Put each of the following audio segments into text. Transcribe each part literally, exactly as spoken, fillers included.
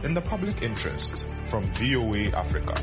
in the public interest from V O A Africa.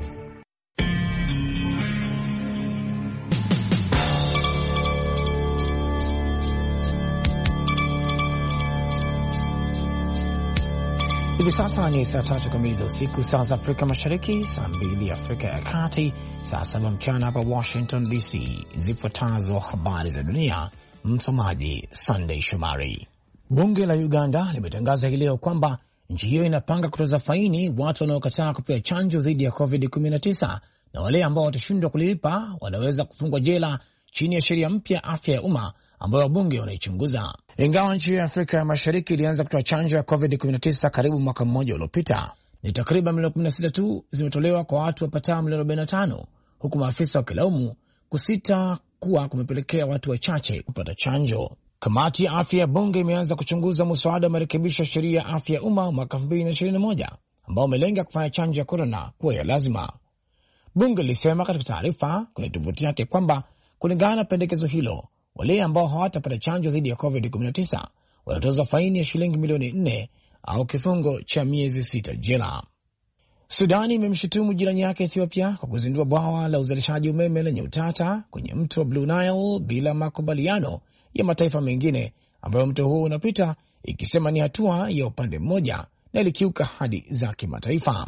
Hivi sasa ni saa tatu kamili za usiku, saa za Afrika Mashariki, saa mbili Afrika ya Kati, saa saba mchana hapa Washington D C. Zifuatazo habari za dunia, msomaji Sunday Shomari. Bunge la Uganda limetangaza hii leo kwamba nchi hiyo inapanga kutoza faini watu wanaokataa kupewa chanjo dhidi ya covid kumi na tisa, na wale ambao watashindwa kulipa wanaweza kufungwa jela chini ya sheria mpya ya afya ya umma ambayo wabunge wanaichunguza. Ingawa nchi ya Afrika ya Mashariki ilianza kutoa chanjo ya covid kumi na tisa karibu mwaka mmoja uliopita, ni takriban milioni kumi na sita tu zimetolewa kwa watu wapatao milioni arobaini na tano, huku maafisa wakilaumu kusita kuwa kumepelekea watu wachache kupata chanjo. Kamati ya afya ya bunge imeanza kuchunguza muswada wa marekebisho ya sheria ya afya ya umma mwaka elfu mbili na ishirini na moja ambao umelenga kufanya chanjo ya korona kuwa ya lazima. Bunge lilisema katika taarifa kwenye tovuti yake kwamba kulingana na pendekezo hilo, wale ambao hawatapata chanjo dhidi ya covid kumi na tisa wanatozwa faini ya shilingi milioni nne au kifungo cha miezi sita jela. Sudani imemshutumu jirani yake Ethiopia kwa kuzindua bwawa la uzalishaji umeme lenye utata kwenye mto wa Blue Nile bila makubaliano ya mataifa mengine ambayo mto huo unapita, ikisema ni hatua ya upande mmoja na ilikiuka ahadi za kimataifa.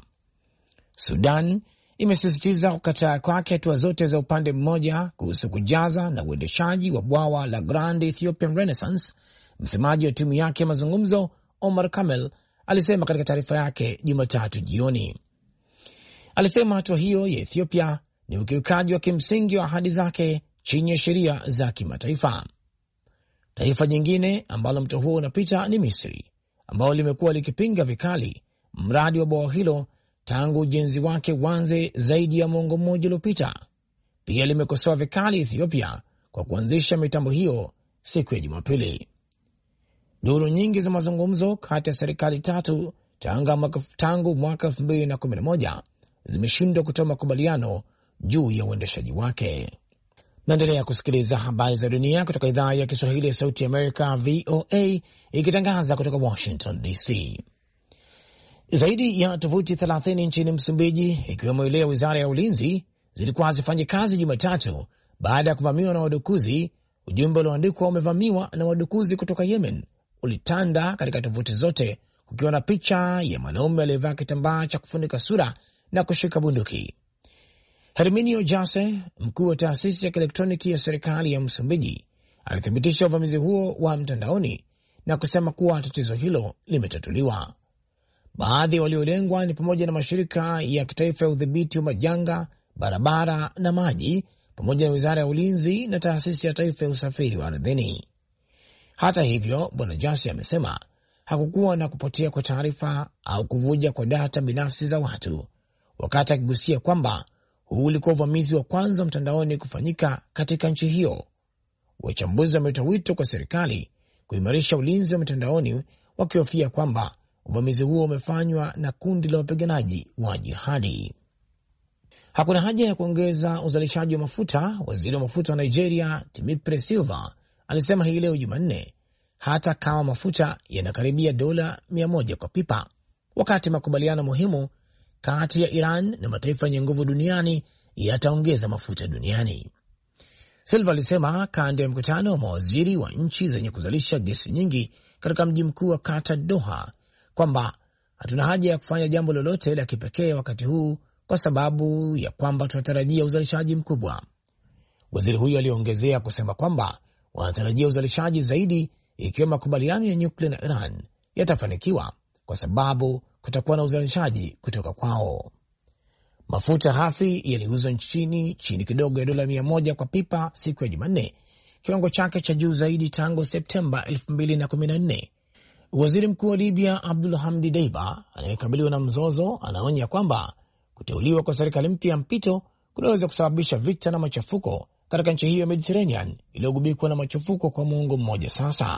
Sudan imesisitiza kukataa kwake hatua zote za upande mmoja kuhusu kujaza na uendeshaji wa bwawa la Grand Ethiopian Renaissance. Msemaji wa timu yake ya mazungumzo Omar Kamel alisema katika taarifa yake Jumatatu jioni. Alisema hatua hiyo ya Ethiopia ni ukiukaji wa kimsingi wa ahadi zake chini ya sheria za kimataifa. Taifa jingine ambalo mto huo unapita ni Misri, ambalo limekuwa likipinga vikali mradi wa bwawa hilo tangu ujenzi wake uanze zaidi ya mwongo mmoja uliopita. Pia limekosoa vikali Ethiopia kwa kuanzisha mitambo hiyo siku ya Jumapili. Duru nyingi za mazungumzo kati ya serikali tatu tangu mwaka elfu mbili na kumi na moja zimeshindwa kutoa makubaliano juu ya uendeshaji wake. Naendelea kusikiliza habari za dunia kutoka idhaa ya Kiswahili ya Sauti ya Amerika, V O A, ikitangaza kutoka Washington D C. Zaidi ya tovuti thelathini nchini Msumbiji, ikiwemo ile ya wizara ya ulinzi, zilikuwa hazifanyi kazi Jumatatu baada ya kuvamiwa na wadukuzi. Ujumbe ulioandikwa umevamiwa na wadukuzi kutoka Yemen ulitanda katika tovuti zote, kukiwa na picha ya mwanaume aliyevaa kitambaa cha kufunika sura na kushika bunduki. Herminio Jase, mkuu wa taasisi ya kielektroniki ya serikali ya Msumbiji, alithibitisha uvamizi huo wa mtandaoni na kusema kuwa tatizo hilo limetatuliwa. Baadhi waliolengwa ni pamoja na mashirika ya kitaifa ya udhibiti wa majanga, barabara na maji, pamoja na wizara ya ulinzi na taasisi ya taifa ya usafiri wa ardhini. Hata hivyo, Bwana Jasi amesema hakukuwa na kupotea kwa taarifa au kuvuja kwa data binafsi za watu, wakati akigusia kwamba huu ulikuwa uvamizi wa kwanza mtandaoni kufanyika katika nchi hiyo. Wachambuzi wametoa wito kwa serikali kuimarisha ulinzi wa mtandaoni, wakihofia kwamba uvamizi huo umefanywa na kundi la wapiganaji wa jihadi. Hakuna haja ya kuongeza uzalishaji wa mafuta, waziri wa mafuta wa Nigeria Timipre Silva alisema hii leo Jumanne, hata kama mafuta yanakaribia dola mia moja kwa pipa, wakati makubaliano muhimu kati ya Iran na mataifa yenye nguvu duniani yataongeza mafuta duniani. Silva alisema kando ya mkutano wa mawaziri wa nchi zenye kuzalisha gesi nyingi katika mji mkuu wa Qatar, Doha, kwamba hatuna haja ya kufanya jambo lolote la kipekee wakati huu kwa sababu ya kwamba tunatarajia uzalishaji mkubwa. Waziri huyo aliongezea kusema kwamba wanatarajia uzalishaji zaidi ikiwa makubaliano ya nyuklia na Iran yatafanikiwa, kwa sababu kutakuwa na uzalishaji kutoka kwao. Mafuta hafi yaliuzwa nchini chini kidogo ya dola mia moja kwa pipa siku ya Jumanne, kiwango chake cha juu zaidi tangu Septemba elfu mbili na kumi na nne. Waziri mkuu wa Libya Abdul Hamdi Deiba, anayekabiliwa na mzozo, anaonya kwamba kuteuliwa kwa serikali mpya ya mpito kunaweza kusababisha vita na machafuko katika nchi hiyo ya Mediterranean iliyogubikwa na machafuko kwa muongo mmoja sasa.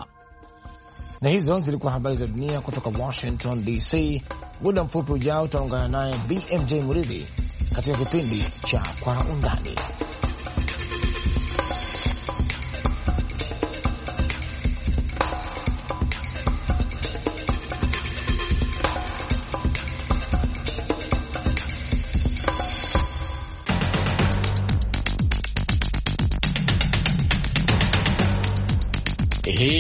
Na hizo zilikuwa habari za dunia kutoka Washington D C. Muda mfupi ujao utaungana naye B M J Muridhi katika kipindi cha Kwa Undani.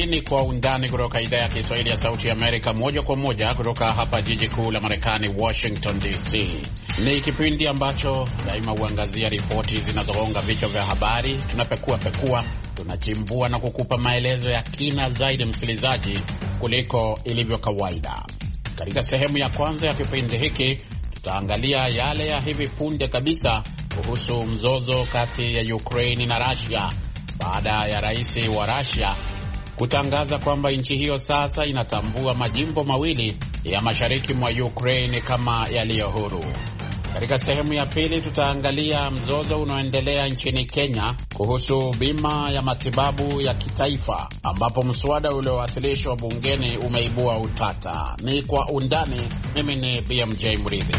Hii ni Kwa Undani kutoka idhaa ya Kiswahili ya Sauti ya Amerika, moja kwa moja kutoka hapa jiji kuu la Marekani, Washington D C. Ni kipindi ambacho daima huangazia ripoti zinazogonga vichwa vya habari. Tunapekua pekua, tunachimbua na kukupa maelezo ya kina zaidi, msikilizaji, kuliko ilivyo kawaida. Katika sehemu ya kwanza ya kipindi hiki tutaangalia yale ya hivi punde kabisa kuhusu mzozo kati ya Ukraine na Russia baada ya rais wa Russia kutangaza kwamba nchi hiyo sasa inatambua majimbo mawili ya mashariki mwa Ukraine kama yaliyo huru. Katika sehemu ya pili tutaangalia mzozo unaoendelea nchini Kenya kuhusu bima ya matibabu ya kitaifa, ambapo mswada uliowasilishwa bungeni umeibua utata. Ni Kwa Undani. Mimi ni B M J Mridhi.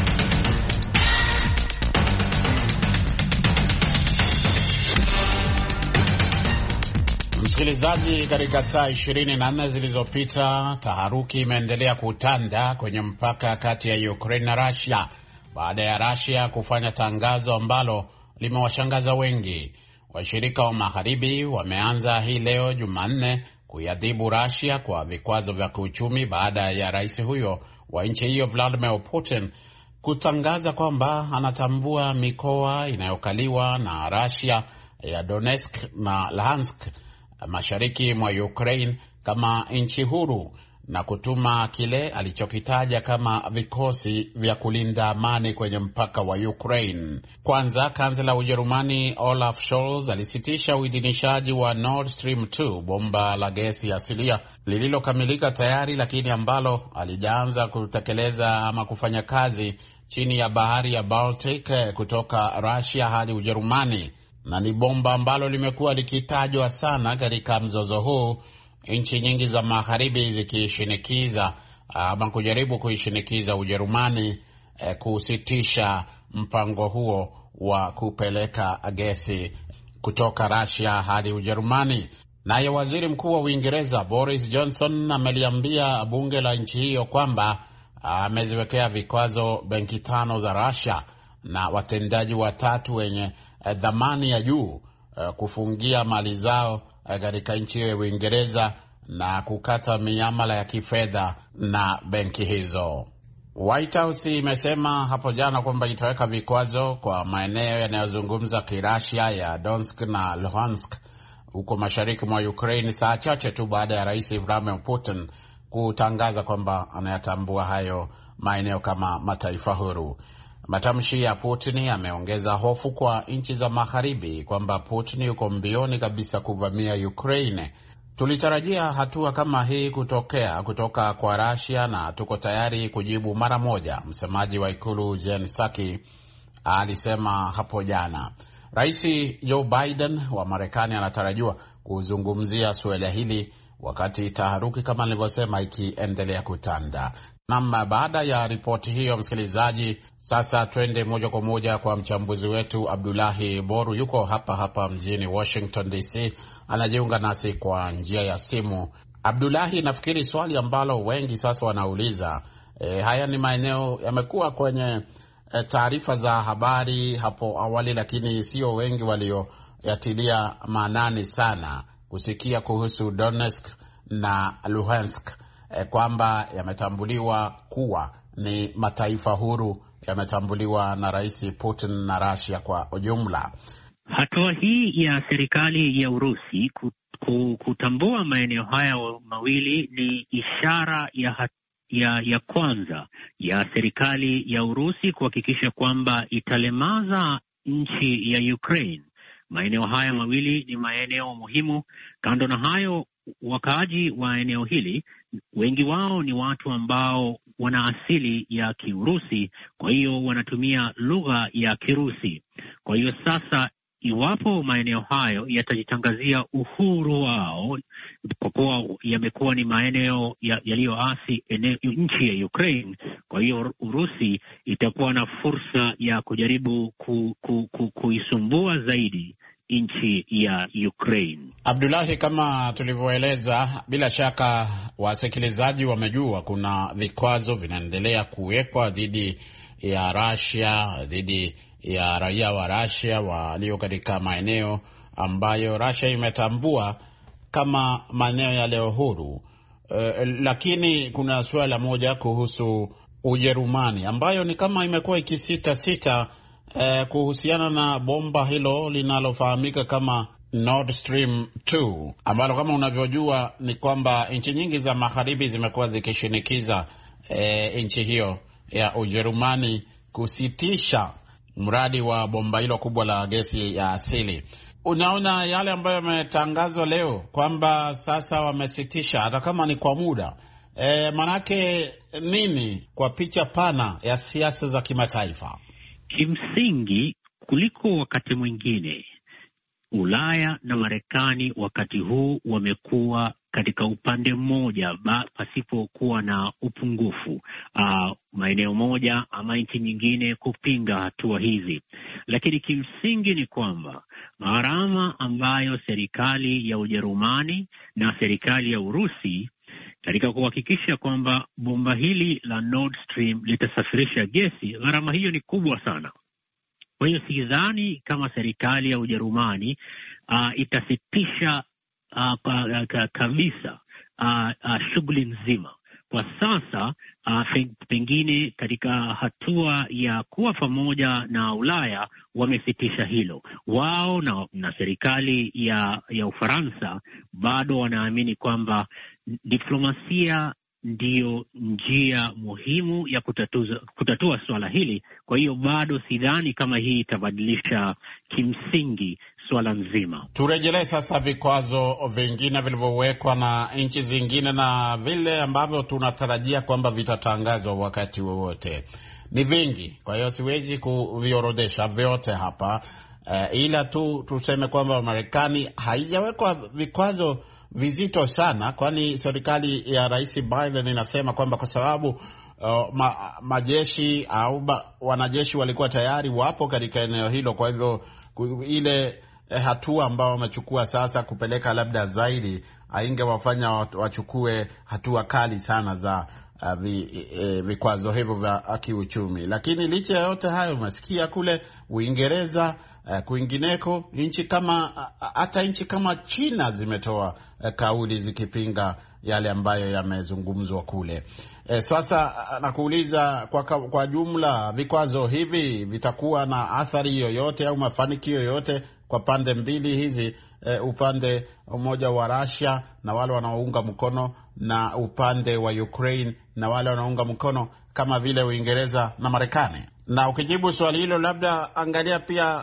Msikilizaji, katika saa ishirini na nne zilizopita taharuki imeendelea kutanda kwenye mpaka kati ya Ukraine na Russia baada ya Russia kufanya tangazo ambalo limewashangaza wengi. Washirika wa magharibi wameanza hii leo Jumanne kuiadhibu Russia kwa vikwazo vya kiuchumi baada ya rais huyo wa nchi hiyo Vladimir Putin kutangaza kwamba anatambua mikoa inayokaliwa na Russia ya Donetsk na Luhansk mashariki mwa Ukraine kama nchi huru na kutuma kile alichokitaja kama vikosi vya kulinda amani kwenye mpaka wa Ukraine. Kwanza, kansela wa Ujerumani Olaf Scholz alisitisha uidhinishaji wa Nord Stream two, bomba la gesi asilia lililokamilika tayari lakini ambalo alijaanza kutekeleza ama kufanya kazi chini ya bahari ya Baltic kutoka Russia hadi Ujerumani, na ni bomba ambalo limekuwa likitajwa sana katika mzozo huu, nchi nyingi za magharibi zikishinikiza ama kujaribu kuishinikiza Ujerumani eh, kusitisha mpango huo wa kupeleka gesi kutoka Russia hadi Ujerumani. Naye waziri mkuu wa Uingereza Boris Johnson ameliambia bunge la nchi hiyo kwamba ameziwekea vikwazo benki tano za Russia na watendaji watatu wenye dhamani ya juu kufungia mali zao katika nchi ya Uingereza na kukata miamala ya kifedha na benki hizo. White House imesema hapo jana kwamba itaweka vikwazo kwa maeneo yanayozungumza Kirashia ya Donetsk na Luhansk huko mashariki mwa Ukraine, saa chache tu baada ya rais Vladimir Putin kutangaza kwamba anayatambua hayo maeneo kama mataifa huru. Matamshi ya Putin yameongeza hofu kwa nchi za magharibi kwamba Putin yuko mbioni kabisa kuvamia Ukraine. Tulitarajia hatua kama hii kutokea kutoka kwa Russia na tuko tayari kujibu mara moja, msemaji wa ikulu Jen Psaki alisema hapo jana. Rais Joe Biden wa Marekani anatarajiwa kuzungumzia suala hili wakati taharuki kama nilivyosema ikiendelea kutanda. Na baada ya ripoti hiyo, msikilizaji, sasa twende moja kwa moja kwa mchambuzi wetu Abdullahi Boru, yuko hapa hapa mjini Washington D C, anajiunga nasi kwa njia ya simu. Abdullahi, nafikiri swali ambalo wengi sasa wanauliza, e, haya ni maeneo yamekuwa kwenye e, taarifa za habari hapo awali, lakini sio wengi walioyatilia maanani sana kusikia kuhusu Donetsk na Luhansk, E, kwamba yametambuliwa kuwa ni mataifa huru, yametambuliwa na Rais Putin na Russia kwa ujumla. Hatua hii ya serikali ya Urusi kutambua maeneo haya mawili ni ishara ya, ya, ya kwanza ya serikali ya Urusi kuhakikisha kwamba italemaza nchi ya Ukraine. Maeneo haya mawili ni maeneo muhimu. Kando na hayo, wakaaji wa eneo hili wengi wao ni watu ambao wana asili ya Kiurusi, kwa hiyo wanatumia lugha ya Kirusi. Kwa hiyo sasa, iwapo maeneo hayo yatajitangazia uhuru wao, kwa kuwa yamekuwa ni maeneo yaliyoasi nchi ya Ukraine, kwa hiyo Urusi itakuwa na fursa ya kujaribu ku, ku, ku, kuisumbua zaidi nchi ya Ukraine. Abdullahi, kama tulivyoeleza, bila shaka wasikilizaji wamejua kuna vikwazo vinaendelea kuwekwa dhidi ya Russia, dhidi ya raia wa Russia walio katika maeneo ambayo Russia imetambua kama maeneo yale huru. Uh, lakini kuna suala moja kuhusu Ujerumani ambayo ni kama imekuwa ikisita sita uh, kuhusiana na bomba hilo linalofahamika kama Nord Stream two, ambalo kama unavyojua ni kwamba nchi nyingi za magharibi zimekuwa zikishinikiza uh, nchi hiyo ya Ujerumani kusitisha mradi wa bomba hilo kubwa la gesi ya asili. Unaona yale ambayo yametangazwa leo kwamba sasa wamesitisha hata kama ni kwa muda. E, manake nini kwa picha pana ya siasa za kimataifa? Kimsingi, kuliko wakati mwingine, Ulaya na Marekani wakati huu wamekuwa katika upande mmoja pasipokuwa na upungufu, uh, maeneo moja ama nchi nyingine kupinga hatua hizi. Lakini kimsingi ni kwamba gharama ambayo serikali ya Ujerumani na serikali ya Urusi katika kuhakikisha kwamba bomba hili la Nord Stream litasafirisha gesi, gharama hiyo ni kubwa sana. Kwa hiyo sidhani kama serikali ya Ujerumani uh, itasitisha uh, kabisa uh, uh, shughuli nzima. Kwa sasa uh, pengine katika hatua ya kuwa pamoja na Ulaya wamesitisha hilo. Wao na, na serikali ya, ya Ufaransa bado wanaamini kwamba diplomasia ndiyo njia muhimu ya kutatuza, kutatua swala hili. Kwa hiyo bado sidhani kama hii itabadilisha kimsingi swala nzima. Turejelee sasa vikwazo vingine vilivyowekwa na nchi zingine na vile ambavyo tunatarajia kwamba vitatangazwa wakati wowote. Ni vingi, kwa hiyo siwezi kuviorodesha vyote hapa. Uh, ila tu tuseme kwamba Marekani haijawekwa vikwazo vizito sana, kwani serikali ya Rais Biden inasema kwamba kwa sababu uh, ma, majeshi au ba, wanajeshi walikuwa tayari wapo katika eneo hilo, kwa hivyo ile eh, hatua ambao wamechukua sasa kupeleka labda zaidi haingewafanya wachukue hatua kali sana za uh, vi, eh, vikwazo hivyo vya kiuchumi. Lakini licha ya yote hayo, umesikia kule Uingereza, Uh, kwingineko nchi kama hata uh, nchi kama China zimetoa uh, kauli zikipinga yale ambayo yamezungumzwa kule. Uh, sasa uh, nakuuliza kwa, kwa jumla vikwazo hivi vitakuwa na athari yoyote au mafanikio yoyote kwa pande mbili hizi, uh, upande mmoja wa Russia na wale wanaounga mkono na upande wa Ukraine na wale wanaounga mkono kama vile Uingereza na Marekani? Na ukijibu swali hilo, labda angalia pia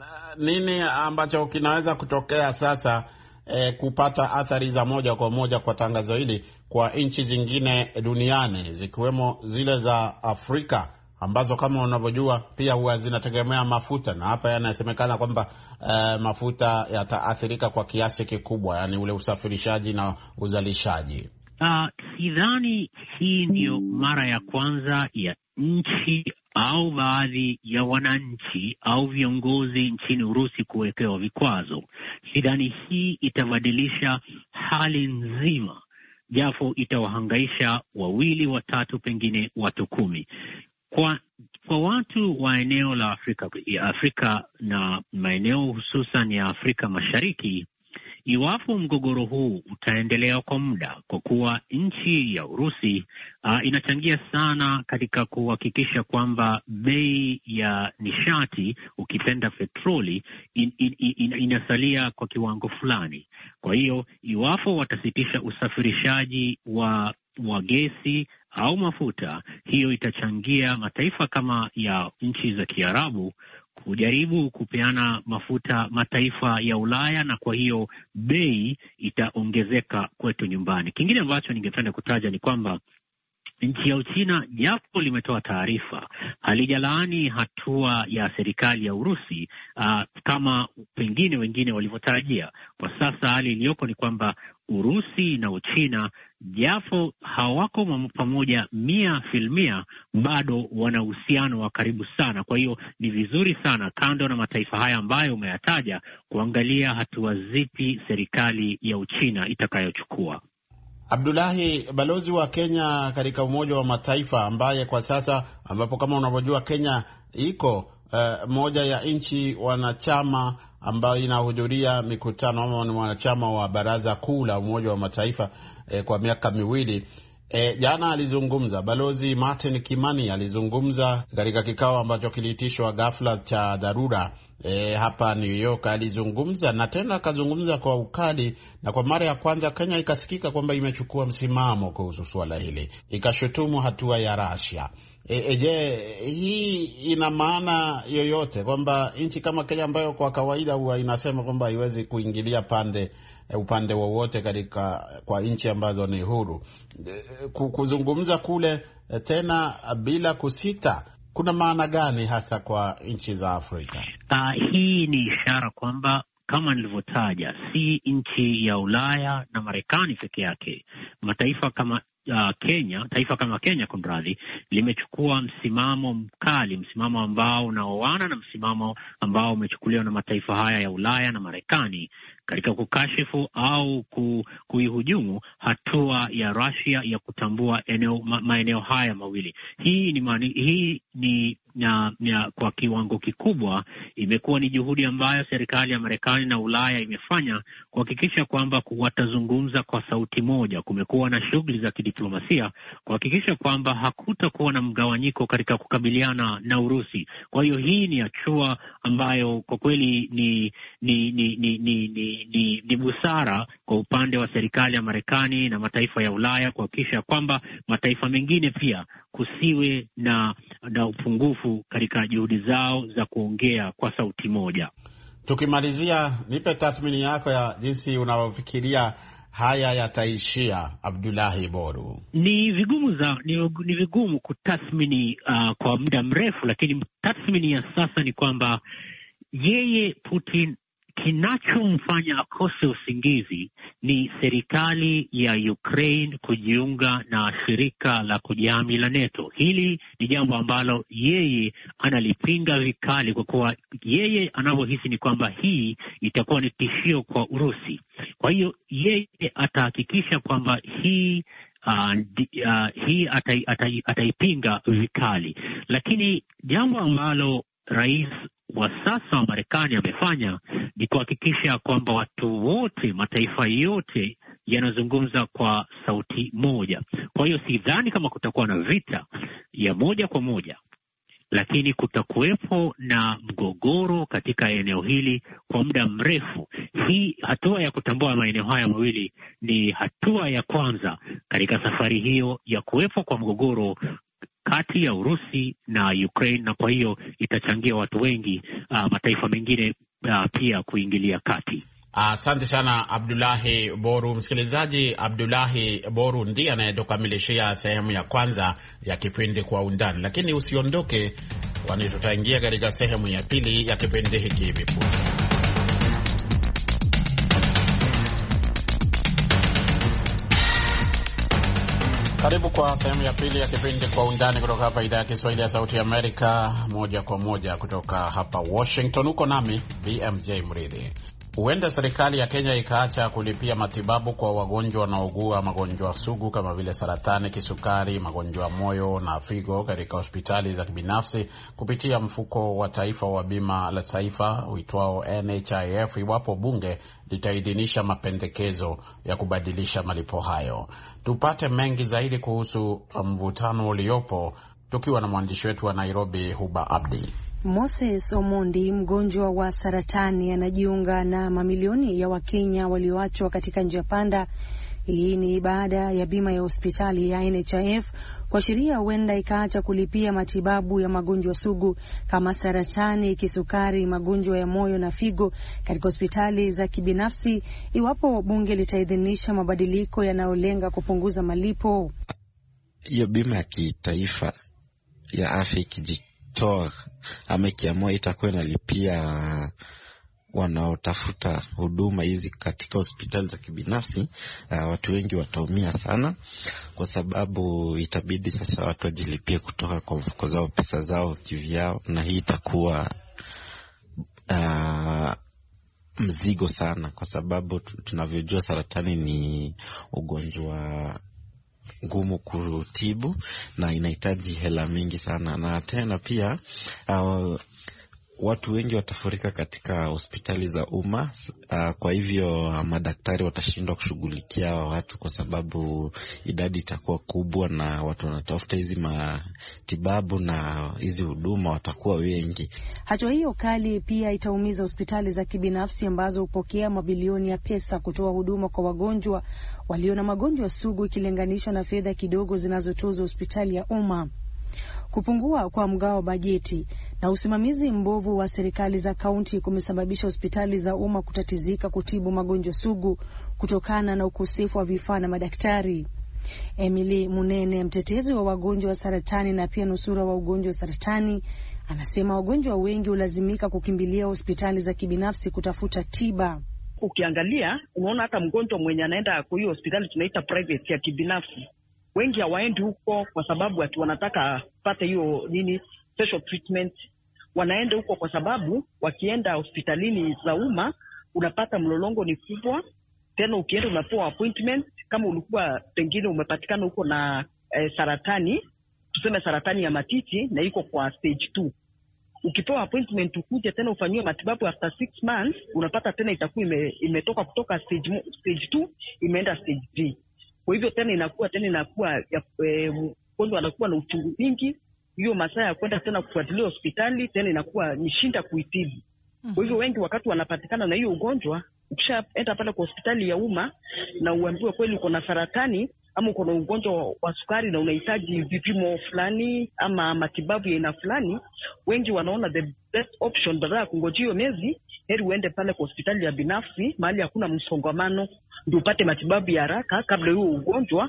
nini ambacho kinaweza kutokea sasa eh, kupata athari za moja kwa moja kwa tangazo hili kwa nchi zingine duniani zikiwemo zile za Afrika ambazo kama unavyojua pia huwa zinategemea mafuta, na hapa yanasemekana kwamba eh, mafuta yataathirika kwa kiasi kikubwa, yani ule usafirishaji na uzalishaji. Uh, sidhani hii ndio mara ya kwanza ya nchi au baadhi ya wananchi au viongozi nchini Urusi kuwekewa vikwazo. Sidhani hii itabadilisha hali nzima, japo itawahangaisha wawili, watatu, pengine watu kumi. Kwa kwa watu wa eneo la Afrika, ya Afrika na maeneo hususan ya Afrika Mashariki, iwapo mgogoro huu utaendelea kwa muda, kwa kuwa nchi ya Urusi uh, inachangia sana katika kuhakikisha kwamba bei ya nishati, ukipenda petroli, in, in, in, inasalia kwa kiwango fulani. Kwa hiyo iwapo watasitisha usafirishaji wa wa gesi au mafuta, hiyo itachangia mataifa kama ya nchi za Kiarabu kujaribu kupeana mafuta mataifa ya Ulaya, na kwa hiyo bei itaongezeka kwetu nyumbani. Kingine ambacho ningependa kutaja ni kwamba nchi ya Uchina, japo limetoa taarifa, halijalaani hatua ya serikali ya Urusi uh, kama pengine wengine walivyotarajia. Kwa sasa hali iliyoko ni kwamba Urusi na Uchina, japo hawako pamoja mia filmia, bado wana uhusiano wa karibu sana. Kwa hiyo ni vizuri sana, kando na mataifa haya ambayo umeyataja, kuangalia hatua zipi serikali ya Uchina itakayochukua. Abdullahi, balozi wa Kenya katika Umoja wa Mataifa, ambaye kwa sasa ambapo kama unavyojua Kenya iko uh, moja ya nchi wanachama ambayo inahudhuria mikutano ama ni wanachama wa Baraza Kuu la Umoja wa Mataifa eh, kwa miaka miwili. E, jana alizungumza Balozi Martin Kimani, alizungumza katika kikao ambacho kiliitishwa ghafla cha dharura e, hapa New York. Alizungumza na tena akazungumza kwa ukali, na kwa mara ya kwanza Kenya ikasikika kwamba imechukua msimamo kuhusu suala hili, ikashutumu hatua ya Russia. E, je, hii ina maana yoyote kwamba nchi kama Kenya ambayo kwa kawaida huwa inasema kwamba haiwezi kuingilia pande upande wowote katika kwa nchi ambazo ni huru, kuzungumza kule tena bila kusita, kuna maana gani hasa kwa nchi za Afrika? Uh, hii ni ishara kwamba kama nilivyotaja, si nchi ya Ulaya na Marekani peke yake. Mataifa kama uh, Kenya, taifa kama Kenya kumradhi, limechukua msimamo mkali, msimamo ambao unaoana na msimamo ambao umechukuliwa na mataifa haya ya Ulaya na Marekani katika kukashifu au ku, kuihujumu hatua ya Russia ya kutambua eneo ma, maeneo haya mawili. Hii ni mani, hii ni na, na kwa kiwango kikubwa imekuwa ni juhudi ambayo serikali ya Marekani na Ulaya imefanya kuhakikisha kwamba watazungumza kwa sauti moja. Kumekuwa na shughuli za kidiplomasia kuhakikisha kwamba hakutakuwa na mgawanyiko katika kukabiliana na Urusi. Kwa hiyo hii ni hatua ambayo kwa kweli ni ni ni ni ni, ni, ni, ni busara kwa upande wa serikali ya Marekani na mataifa ya Ulaya kuhakikisha kwamba mataifa mengine pia kusiwe na na upungufu katika juhudi zao za kuongea kwa sauti moja. Tukimalizia, nipe tathmini yako ya jinsi unavyofikiria haya yataishia, Abdullahi Boru. Ni vigumu za ni, ni vigumu kutathmini uh, kwa muda mrefu, lakini tathmini ya sasa ni kwamba yeye Putin, kinachomfanya akose usingizi ni serikali ya Ukraine kujiunga na shirika la kujihami la NATO. Hili ni jambo ambalo yeye analipinga vikali, kwa kuwa yeye anavyohisi ni kwamba hii itakuwa ni tishio kwa Urusi. Kwa hiyo yeye atahakikisha kwamba hii Uh, uh, hii atai, atai, ataipinga vikali, lakini jambo ambalo rais wa sasa wa Marekani amefanya ni kuhakikisha kwamba watu wote, mataifa yote yanazungumza kwa sauti moja. Kwa hiyo sidhani kama kutakuwa na vita ya moja kwa moja, lakini kutakuwepo na mgogoro katika eneo hili kwa muda mrefu. Hii hatua ya kutambua maeneo haya mawili ni hatua ya kwanza katika safari hiyo ya kuwepo kwa mgogoro kati ya Urusi na Ukraine, na kwa hiyo itachangia watu wengi, uh, mataifa mengine uh, pia kuingilia kati. Asante uh, sana Abdullahi Boru. Msikilizaji, Abdullahi Boru ndiye anayetukamilishia sehemu ya kwanza ya kipindi Kwa Undani, lakini usiondoke, kwani tutaingia katika sehemu ya pili ya kipindi hiki hivi punde. Karibu kwa sehemu ya pili ya kipindi Kwa Undani kutoka hapa idhaa ya Kiswahili ya Sauti ya Amerika, moja kwa moja kutoka hapa Washington. Uko nami B M J Mridhi. Huenda serikali ya Kenya ikaacha kulipia matibabu kwa wagonjwa wanaougua magonjwa sugu kama vile saratani, kisukari, magonjwa moyo na figo katika hospitali za kibinafsi kupitia mfuko wa taifa wa bima la taifa uitwao N H I F iwapo bunge litaidhinisha mapendekezo ya kubadilisha malipo hayo. Tupate mengi zaidi kuhusu mvutano uliopo tukiwa na mwandishi wetu wa Nairobi, Huba Abdi. Moses Omondi, mgonjwa wa saratani, anajiunga na mamilioni ya Wakenya walioachwa katika njia panda. Hii ni baada ya bima ya hospitali ya N H I F kuashiria huenda ikaacha kulipia matibabu ya magonjwa sugu kama saratani, kisukari, magonjwa ya moyo na figo katika hospitali za kibinafsi iwapo bunge litaidhinisha mabadiliko yanayolenga kupunguza malipo. Hiyo bima ya kitaifa ya afya ikijitoa ama ikiamua itakuwa inalipia wanaotafuta huduma hizi katika hospitali za kibinafsi, uh, watu wengi wataumia sana, kwa sababu itabidi sasa watu wajilipie kutoka kwa mfuko zao, pesa zao kivyao, na hii itakuwa uh, mzigo sana, kwa sababu tunavyojua saratani ni ugonjwa ngumu kutibu na inahitaji hela mingi sana. Na tena pia uh, watu wengi watafurika katika hospitali za umma. Uh, kwa hivyo madaktari watashindwa kushughulikia watu kwa sababu idadi itakuwa kubwa na watu wanatafuta hizi matibabu na hizi huduma watakuwa wengi. Hatua hiyo kali pia itaumiza hospitali za kibinafsi ambazo hupokea mabilioni ya pesa kutoa huduma kwa wagonjwa walio na magonjwa sugu ikilinganishwa na fedha kidogo zinazotozwa hospitali ya umma. Kupungua kwa mgao wa bajeti na usimamizi mbovu wa serikali za kaunti kumesababisha hospitali za umma kutatizika kutibu magonjwa sugu kutokana na ukosefu wa vifaa na madaktari. Emily Munene, mtetezi wa wagonjwa wa saratani na pia nusura wa ugonjwa wa saratani, anasema wagonjwa wengi hulazimika kukimbilia hospitali za kibinafsi kutafuta tiba. Ukiangalia unaona hata mgonjwa mwenye anaenda kwa hiyo hospitali tunaita private ya kibinafsi, wengi hawaendi huko kwa sababu ati wanataka pata hiyo nini special treatment. Wanaenda huko kwa sababu wakienda hospitalini za umma unapata mlolongo ni kubwa, tena ukienda unapewa appointment. Kama ulikuwa pengine umepatikana huko na eh, saratani, tuseme saratani ya matiti na iko kwa stage two, ukipewa appointment ukuje tena ufanyiwe matibabu after six months, unapata tena itakuwa ime, imetoka kutoka stage stage two imeenda stage three. Kwa hivyo tena inakuwa tena inakuwa mgonjwa e, anakuwa na uchungu mingi. Hiyo masaa ya kwenda tena kufuatilia hospitali tena inakuwa ni shinda kuitibu. Kwa hivyo wengi wakati wanapatikana na hiyo ugonjwa, ukishaenda pale kwa hospitali ya umma na uambiwe kweli uko na saratani ama uko na ugonjwa wa sukari na unahitaji vipimo fulani ama matibabu ya aina fulani, wengi wanaona the best option badala ya kungojea miezi, heri uende pale kwa hospitali ya binafsi mahali hakuna msongamano ndio upate matibabu ya haraka kabla huo ugonjwa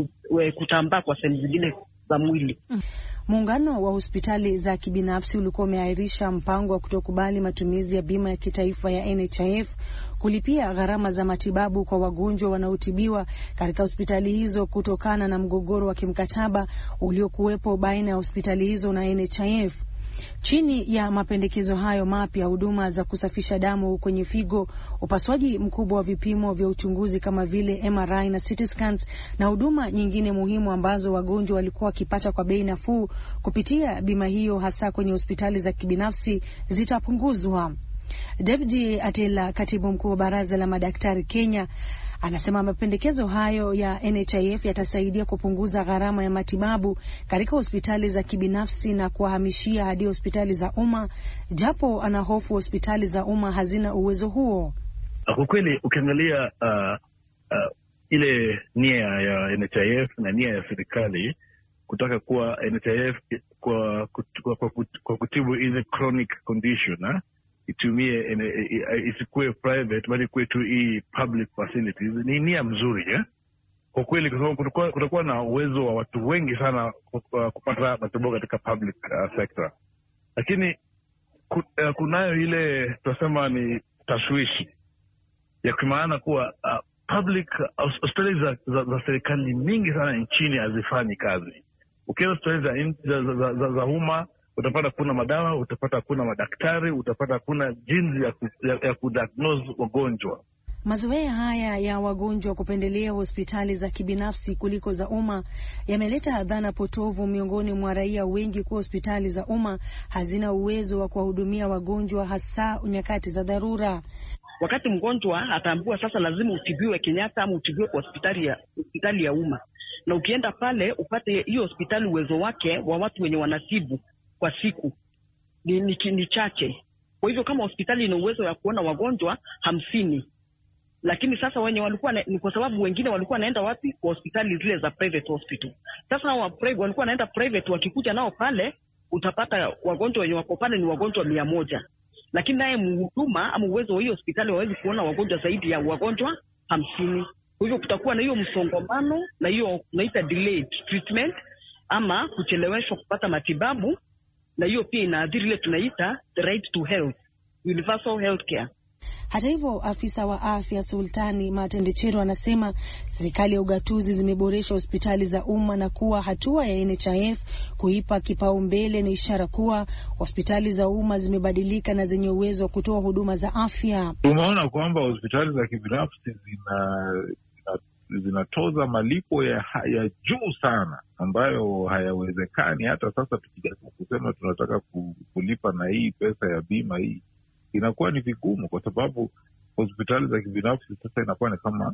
kutambaa kwa sehemu zingine za mwili. Muungano wa hospitali za kibinafsi ulikuwa umeahirisha mpango wa kutokubali matumizi ya bima ya kitaifa ya N H I F kulipia gharama za matibabu kwa wagonjwa wanaotibiwa katika hospitali hizo kutokana na mgogoro wa kimkataba uliokuwepo baina ya hospitali hizo na N H I F. Chini ya mapendekezo hayo mapya, huduma za kusafisha damu kwenye figo, upasuaji mkubwa wa vipimo vya uchunguzi kama vile M R I na C T scans na huduma nyingine muhimu ambazo wagonjwa walikuwa wakipata kwa bei nafuu kupitia bima hiyo hasa kwenye hospitali za kibinafsi zitapunguzwa. David Atela, katibu mkuu wa baraza la madaktari Kenya, anasema mapendekezo hayo ya N H I F yatasaidia kupunguza gharama ya matibabu katika hospitali za kibinafsi na kuhamishia hadi hospitali za umma, japo ana hofu hospitali za umma hazina uwezo huo. Kwa kweli ukiangalia uh, uh, ile nia ya N H I F na nia ya serikali kutaka kuwa N H I F kwa, kwa, kwa, kwa kutibu ile chronic condition na itumie isikuwe private bali kuwe tu hii public facilities, ni nia mzuri eh? Kwa kweli kwa sababu kutakuwa, kutakuwa na uwezo wa watu wengi sana kupata matibabu katika public uh, sector, lakini ku, uh, kunayo ile tunasema ni tashwishi ya kimaana kuwa uh, public hospitali za, za, za serikali mingi sana nchini hazifanyi kazi. Ukienda hospitali za, za, za, za, za umma utapata kuna madawa, utapata kuna madaktari, utapata kuna jinsi ya, ku, ya, ya kudiagnose wagonjwa. Mazoea haya ya wagonjwa kupendelea hospitali za kibinafsi kuliko za umma yameleta dhana potovu miongoni mwa raia wengi kuwa hospitali za umma hazina uwezo wa kuwahudumia wagonjwa hasa nyakati za dharura. Wakati mgonjwa ataambiwa sasa lazima utibiwe Kenyatta ama utibiwe kwa hospitali ya hospitali ya umma, na ukienda pale upate hiyo hospitali uwezo wake wa watu wenye wanatibu kwa siku ni, ni, ni chache. Kwa hivyo kama hospitali ina uwezo wa kuona wagonjwa hamsini, lakini sasa wenye walikuwa na, ni kwa sababu wengine walikuwa naenda wapi? Kwa hospitali zile za private hospital. Sasa wa private walikuwa naenda private, wakikuja nao pale utapata wagonjwa wenye wako pale ni wagonjwa mia moja, lakini naye mhuduma ama uwezo wa hiyo hospitali hawezi kuona wagonjwa zaidi ya wagonjwa hamsini. Kwa hivyo kutakuwa na hiyo msongamano na hiyo tunaita delayed treatment ama kucheleweshwa kupata matibabu, na hiyo pia inaadhiri ile tunaita the right to health, universal health care. Hata hivyo, afisa wa afya Sultani Matendechero anasema serikali ya ugatuzi zimeboresha hospitali za umma na kuwa hatua ya N H I F kuipa kipaumbele na ishara kuwa hospitali za umma zimebadilika na zenye uwezo wa kutoa huduma za afya. Tumeona kwamba hospitali za kibinafsi zina zinatoza malipo ya, ya juu sana ambayo hayawezekani. Hata sasa tukijaribu kusema tunataka kulipa na hii pesa ya bima hii, inakuwa ni vigumu, kwa sababu hospitali za kibinafsi sasa inakuwa ni kama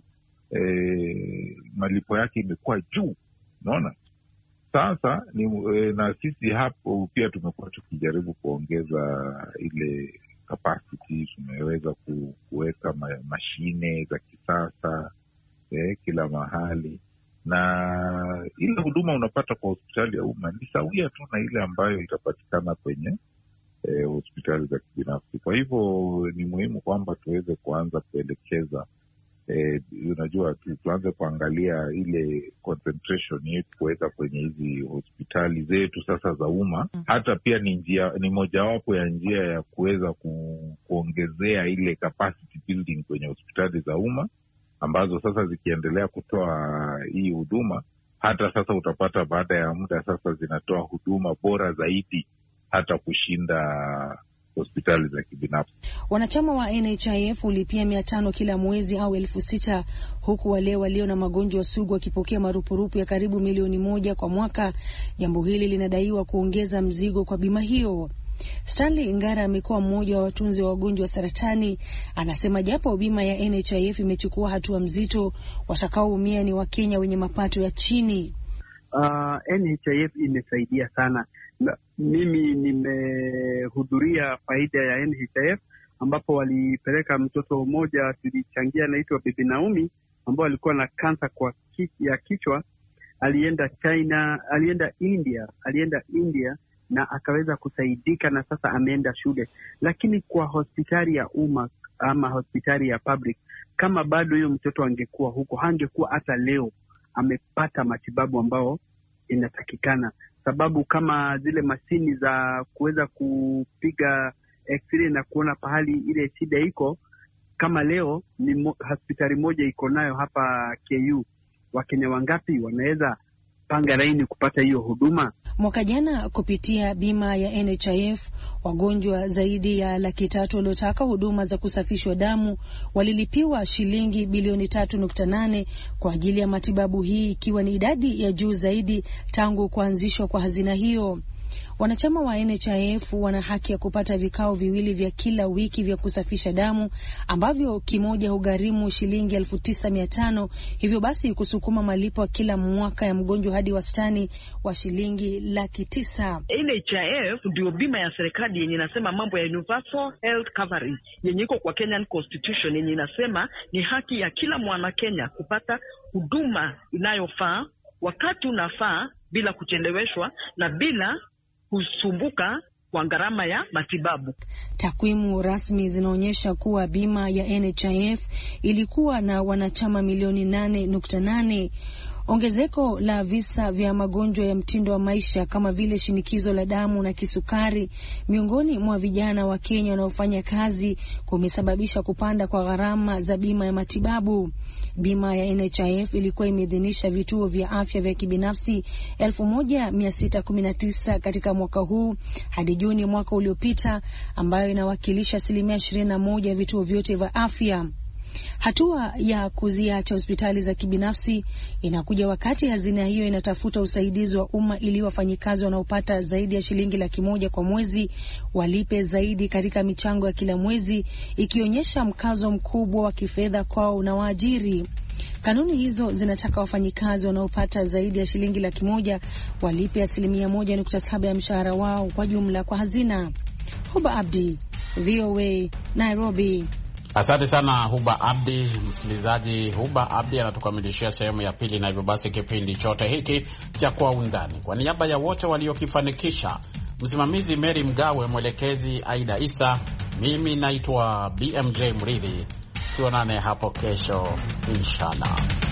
e, malipo yake imekuwa juu, unaona. Sasa ni, e, na sisi hapo pia tumekuwa tukijaribu kuongeza ile capacity. Tumeweza kuweka mashine za kisasa eh, kila mahali, na ile huduma unapata kwa hospitali ya umma ni sawia tu na ile ambayo itapatikana kwenye eh, hospitali za kibinafsi. Kwa hivyo ni muhimu kwamba tuweze kuanza kuelekeza eh, unajua tu, tuanze kuangalia ile concentration yetu kuweka kwenye hizi hospitali zetu sasa za umma. Hata pia ni njia, ni mojawapo ya njia ya kuweza ku, kuongezea ile capacity building kwenye hospitali za umma, ambazo sasa zikiendelea kutoa hii huduma, hata sasa utapata baada ya muda sasa zinatoa huduma bora zaidi hata kushinda hospitali za kibinafsi. Wanachama wa N H I F ulipia mia tano kila mwezi au elfu sita, huku wale walio na magonjwa sugu wakipokea marupurupu ya karibu milioni moja kwa mwaka. Jambo hili linadaiwa kuongeza mzigo kwa bima hiyo. Stanley Ngara amekuwa mmoja wa watunzi wa wagonjwa wa saratani. Anasema japo bima ya N H I F imechukua hatua mzito, watakaoumia ni Wakenya wenye mapato ya chini. Uh, N H I F imesaidia sana. Na, mimi nimehudhuria faida ya N H I F ambapo walipeleka mtoto mmoja tulichangia, anaitwa Bibi Naomi, ambao alikuwa na kansa kwa ki, ya kichwa. Alienda China, alienda India, alienda India na akaweza kusaidika, na sasa ameenda shule. Lakini kwa hospitali ya umma ama hospitali ya public, kama bado huyo mtoto angekuwa huko, hangekuwa hata leo amepata matibabu ambao inatakikana, sababu kama zile mashini za kuweza kupiga x-ray na kuona pahali ile shida iko, kama leo ni mo, hospitali moja iko nayo hapa K U, Wakenya wangapi wanaweza panga laini kupata hiyo huduma? Mwaka jana kupitia bima ya N H I F, wagonjwa zaidi ya laki tatu waliotaka huduma za kusafishwa damu walilipiwa shilingi bilioni tatu nukta nane kwa ajili ya matibabu, hii ikiwa ni idadi ya juu zaidi tangu kuanzishwa kwa hazina hiyo. Wanachama wa N H I F wana haki ya kupata vikao viwili vya kila wiki vya kusafisha damu ambavyo kimoja hugharimu shilingi elfu tisa mia tano, hivyo basi kusukuma malipo ya kila mwaka ya mgonjwa hadi wastani wa shilingi laki tisa. N H I F ndio bima ya serikali yenye inasema mambo ya universal health coverage yenye iko kwa Kenyan Constitution, yenye inasema ni haki ya kila mwana Kenya kupata huduma inayofaa wakati unafaa, bila kucheleweshwa na bila kusumbuka kwa gharama ya matibabu. Takwimu rasmi zinaonyesha kuwa bima ya N H I F ilikuwa na wanachama milioni nane nukta nane. Ongezeko la visa vya magonjwa ya mtindo wa maisha kama vile shinikizo la damu na kisukari miongoni mwa vijana wa Kenya wanaofanya kazi kumesababisha kupanda kwa gharama za bima ya matibabu. Bima ya N H I F ilikuwa imeidhinisha vituo vya afya vya kibinafsi elfu moja mia sita kumi na tisa katika mwaka huu hadi Juni mwaka uliopita, ambayo inawakilisha asilimia ishirini na moja ya vituo vyote vya afya. Hatua ya kuziacha hospitali za kibinafsi inakuja wakati hazina hiyo inatafuta usaidizi wa umma ili wafanyikazi wanaopata zaidi ya shilingi laki moja kwa mwezi walipe zaidi katika michango ya kila mwezi, ikionyesha mkazo mkubwa wa kifedha kwao na waajiri. Kanuni hizo zinataka wafanyikazi wanaopata zaidi ya shilingi laki moja walipe asilimia moja nukta saba ya mshahara wao kwa jumla kwa hazina. Huba Abdi, V O A, Nairobi. Asante sana Huba Abdi. Msikilizaji, Huba Abdi anatukamilishia sehemu ya pili, na hivyo basi kipindi chote hiki cha Kwa Undani, kwa niaba ya wote waliokifanikisha, msimamizi Mary Mgawe, mwelekezi Aida Isa, mimi naitwa B M J Mridhi. Tuonane hapo kesho inshallah.